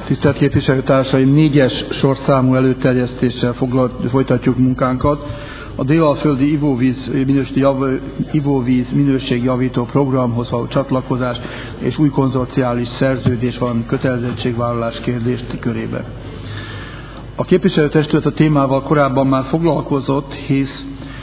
Tisztelt képviselőtársaim, 4-es sorszámú előterjesztéssel folytatjuk munkánkat. A délalföldi ivóvíz minőségjavító programhoz való csatlakozás és új konzorciális szerződés, valamint kötelezettségvállalás kérdést körébe. A képviselőtestület a témával korábban már foglalkozott, hisz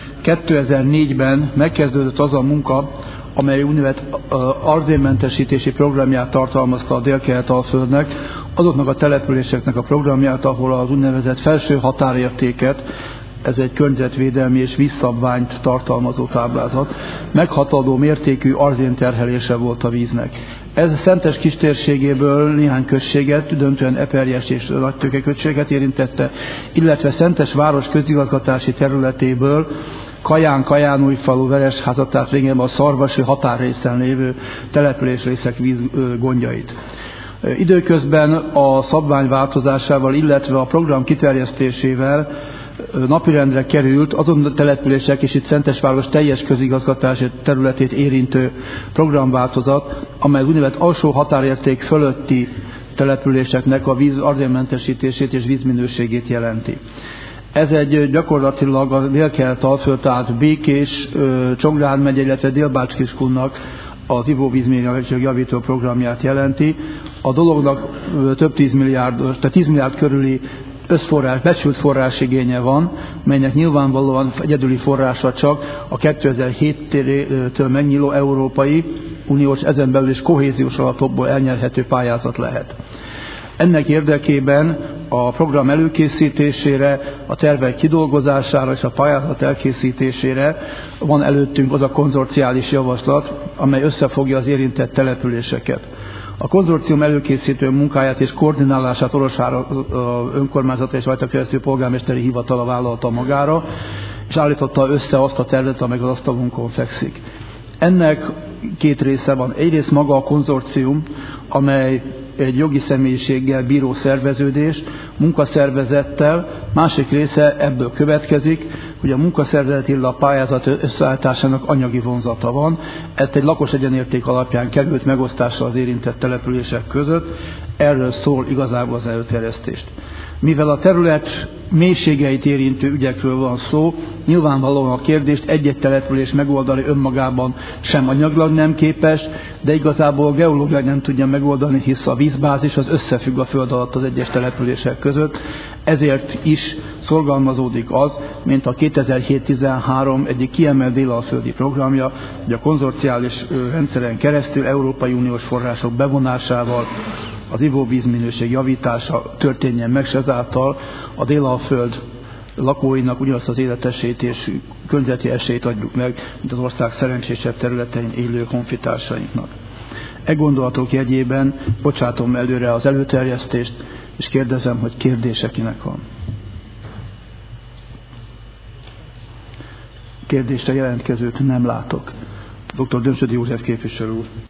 2004-ben megkezdődött az a munka, amely úgynevezett arzénmentesítési programját tartalmazta a Dél-Kelet-Alföldnek, azoknak a településeknek a programját, ahol az úgynevezett felső határértéket, ez egy környezetvédelmi és vízszabványt tartalmazó táblázat, meghaladó mértékű arzénterhelése volt a víznek. Ez a Szentes kistérségéből néhány községet, döntően Eperjes és Nagytőke községet érintette, illetve Szentes város közigazgatási területéből Kaján-Kajánújfalu, Veresházat, tehát régen a szarvasi határrészen lévő településrészek vízgondjait. Időközben a szabvány változásával, illetve a program kiterjesztésével napirendre került azon a települések és itt Szentesváros teljes közigazgatási területét érintő programváltozat, amely úgynevezett alsó határérték fölötti településeknek a víz arzénmentesítését és vízminőségét jelenti. Ez egy gyakorlatilag a Dél-Kelet-Alföld, tehát Békés, Csongrád megye, illetve Dél-Bács-Kiskunnak az ivóvízminőségjavító programját jelenti. A dolognak több 10 milliárd körüli összforrás, becsült forrásigénye van, melynek nyilvánvalóan egyedüli forrása csak a 2007-től megnyíló Európai Uniós, ezen belül is kohéziós alapokból elnyerhető pályázat lehet. Ennek érdekében a program előkészítésére, a tervek kidolgozására és a pályázat elkészítésére van előttünk az a konzorciális javaslat, amely összefogja az érintett településeket. A konzorcium előkészítő munkáját és koordinálását Orosvár önkormányzata és rajta keresztül polgármesteri hivatala vállalta magára, és állította össze azt a tervet, amely az asztalunkon fekszik. Ennek két része van. Egyrészt maga a konzorcium, amely egy jogi személyiséggel bíró szerveződés, munkaszervezettel, másik része ebből következik, hogy a munkaszervezet, illetve a pályázat összeállításának anyagi vonzata van. Ez egy lakos egyenérték alapján került megosztásra az érintett települések között. Erről szól igazából az előterjesztést. Mivel a terület mélységeit érintő ügyekről van szó, nyilvánvalóan a kérdést egy-egy település megoldani önmagában sem anyagilag nem képes, de igazából geológiai nem tudja megoldani, hisz a vízbázis az összefügg a föld alatt az egyes települések között. Ezért is szorgalmazódik az, mint a 2007-13 egyik kiemelt délalföldi programja, hogy a konzorciális rendszeren keresztül Európai Uniós források bevonásával az ivóvízminőség javítása történjen meg, és ezáltal a délalföld lakóinak ugyanazt az életesélyt és környezeti esélyt adjuk meg, mint az ország szerencsésebb területein élő honfitársainknak. E gondolatok jegyében bocsátom előre az előterjesztést, és kérdezem, hogy kérdése kinek van. Kérdésre jelentkezőt nem látok. Dr. Dömsödi József képviselő úr.